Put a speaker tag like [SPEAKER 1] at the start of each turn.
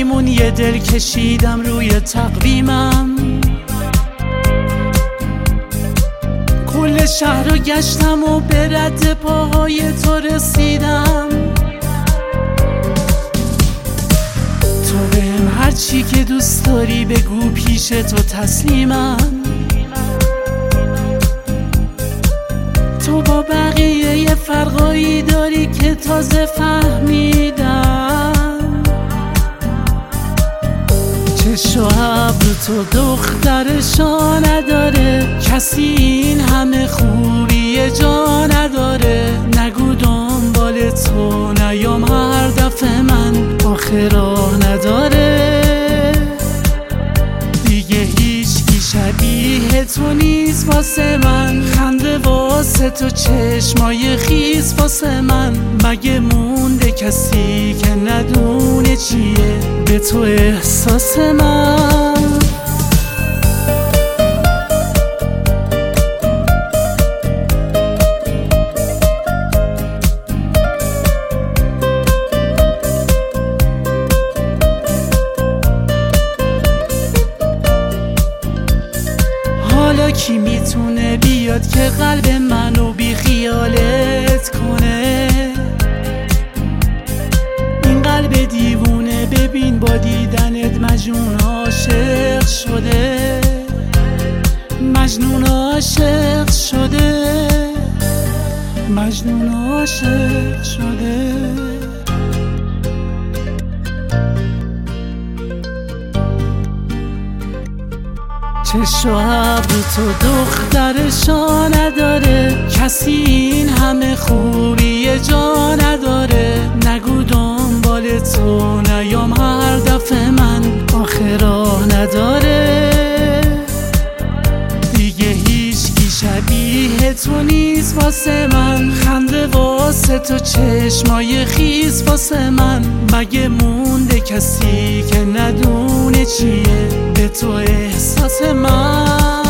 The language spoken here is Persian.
[SPEAKER 1] میمون یه دل کشیدم روی تقویمم، کل شهر رو گشتم و به رد پاهای تو رسیدم. تو بهم هر چی که دوست داری بگو، پیش تو تسلیمم. تو با بقیه یه فرقایی داری که تازه فهمیدم. چشم و ابر تو دخترشا نداره، کسی این همه خوبی جا نداره. نگو دنبال تو نیام هر دفعه، من آخه راه نداره. دیگه هیچکی شبیه تو نیست واسه من، خنده واسه تو چشمای خیس واسه من. مگه مونده کسی که ندونه چیه به تو احساس من؟ حالا کی میتونه بیاد که قلب منو بی خیالت کنه؟ این قلب دیوونه ببین با دیدنت مجنون عاشق شده، مجنون عاشق شده، مجنون عاشق شده. چشم و ابر تو دخترشا نداره، کسی این همه خوبی جا نداره. نگو دنبال تو نیام هر دفعه، من آخه راه نداره. دیگه هیچکی شبیه تو نیست واسه من، خنده واسه تو چشمای خیس واسه من. مگه مونده کسی که ندونه چیه به تو احساس من؟